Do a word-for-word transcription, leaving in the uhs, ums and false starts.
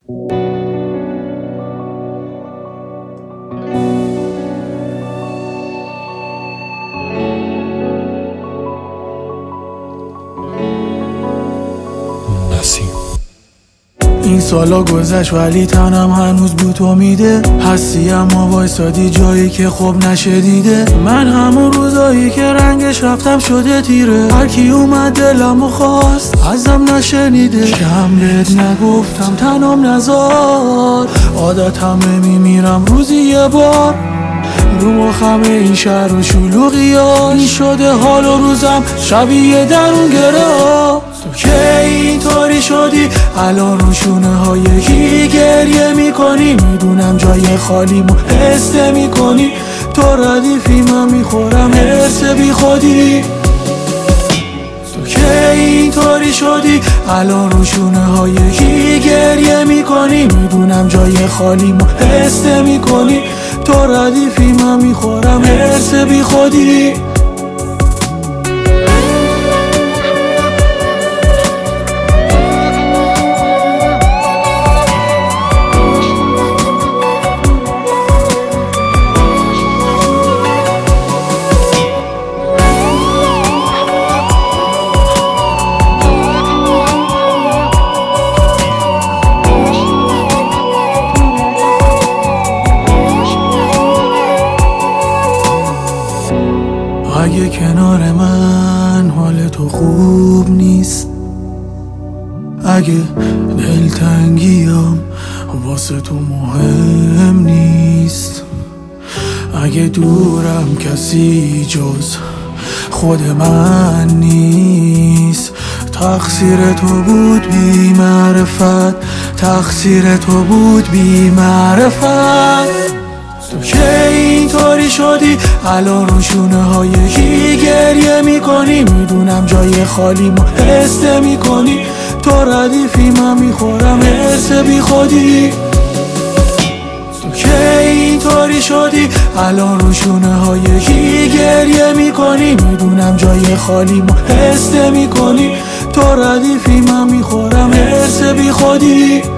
این سالا گذشت ولی تنم هنوز بو تو میده. هستی اما وایسادی جایی که خوب نشه دیده. من همون روزایی که رنگش رفتم شده تیره. هرکی اومد دلمو خواست ازم نشنیده. کم بهت نگفتم تنم نزار. عادتمه میمیرم روزی یه بار. رو مخمه این شهر و شلوغیاش. این شده حال و روزم شبیه درون گره. تو که اینطوری شدی الان رو شونه های یکی گریه میکنی. میدونم جای خالیمو حس میکنی. تو ردیفی من میخورم حس بی خودی. تو که اینطوری شدی الان رو شونه های یکی گریه میکنی. میدونم جای خالیمو حس میکنی. تو ردیفی من میخورم حس بی خودی. اگه کنار من حال تو خوب نیست، اگه دلتنگیم واسه تو مهم نیست، اگه دورم کسی جز خود من نیست، تقصیر تو بود بی معرفت، تقصیر تو بود بی معرفت. تو که اینطوری شدی الان رو شونه های یکی گریه میکنی. میدونم جای خالیمو حس میکنی. تو ردیفی من میخورم حس بی خودی. تو که اینطوری شدی الان رو شونه های یکی گریه میکنی. میدونم جای خالیمو حس میکنی. تو ردیفی من میخورم حس بی خودی.